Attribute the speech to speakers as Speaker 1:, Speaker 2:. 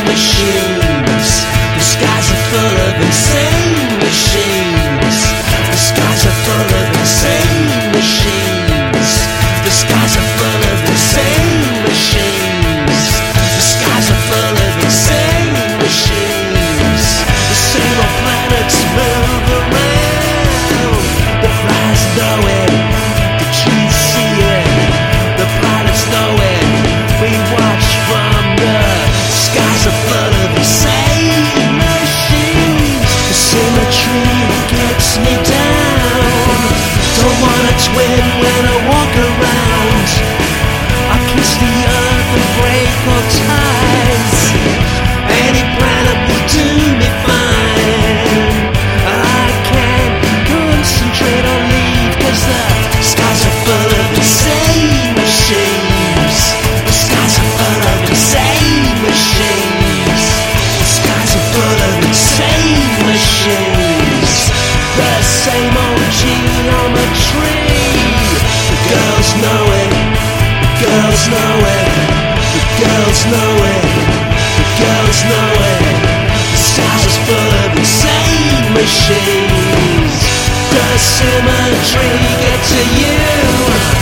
Speaker 1: machines. The skies are full of insane machines. The skies are full of insane machines. The skies are full of insane machines. The skies are full of insane machines. The same old planets move around. The flies know it, the trees see it, the pilots know it. We watch from the skies are full of insane machines. The symmetry gets me down. Don't wanna twin when I walk around. I kiss the earth and break all ties. Any planet will do me fine. I can't concentrate or leave, 'cause the skies are full of insane machines. The skies are full of insane machines. The skies are full of insane machines. The same old geometry. The girls know it. The girls know it. The girls know it. The girls know it. The skies are full of insane machines. Does symmetry get to you?